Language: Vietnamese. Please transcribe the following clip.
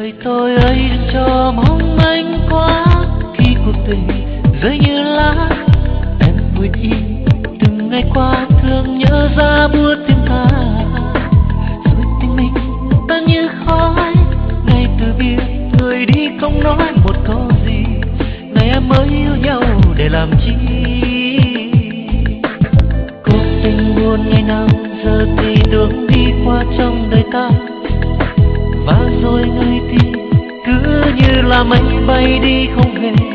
đời tôi ơi đừng cho mong manh quá, khi cuộc tình rơi như lá em vội đi. Từng ngày qua thương nhớ ra buốt tim ta, rồi tình mình tan như khói. Ngày từ biệt người đi không nói một câu gì, ngày em mới yêu nhau để làm chi. Cuộc tình buồn ngày nào giờ thì đường đi qua trong đời ta, và rồi người thì cứ như là mây bay đi không về.